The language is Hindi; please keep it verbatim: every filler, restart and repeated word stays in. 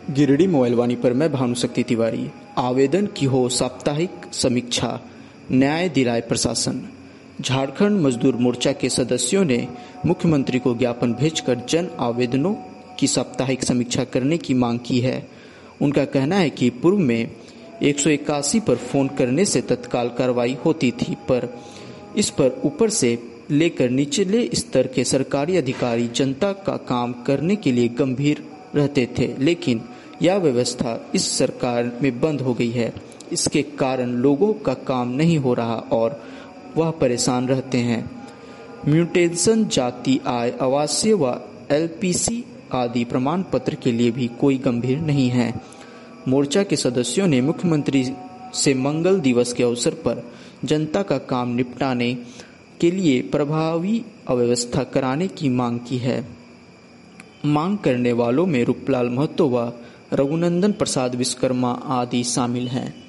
गिरिडीह मोबाइल वाणी पर मैं भानुशक्ति तिवारी। आवेदन की हो साप्ताहिक समीक्षा, न्याय दिलाए प्रशासन। झारखंड मजदूर मोर्चा के सदस्यों ने मुख्यमंत्री को ज्ञापन भेजकर जन आवेदनों की साप्ताहिक समीक्षा करने की मांग की है। उनका कहना है कि पूर्व में एक सौ इक्यासी पर फोन करने से तत्काल कार्रवाई होती थी, पर इस पर ऊपर से लेकर निचले स्तर के सरकारी अधिकारी जनता का काम करने के लिए गंभीर रहते थे, लेकिन यह व्यवस्था इस सरकार में बंद हो गई है। इसके कारण लोगों का काम नहीं हो रहा और वह परेशान रहते हैं। म्यूटेशन, जाति, आय, आवासीय व एलपीसी आदि प्रमाण पत्र के लिए भी कोई गंभीर नहीं है। मोर्चा के सदस्यों ने मुख्यमंत्री से मंगल दिवस के अवसर पर जनता का काम निपटाने के लिए प्रभावी अव्यवस्था कराने की मांग की है। मांग करने वालों में रूपलाल महतो व रघुनंदन प्रसाद विश्वकर्मा आदि शामिल हैं।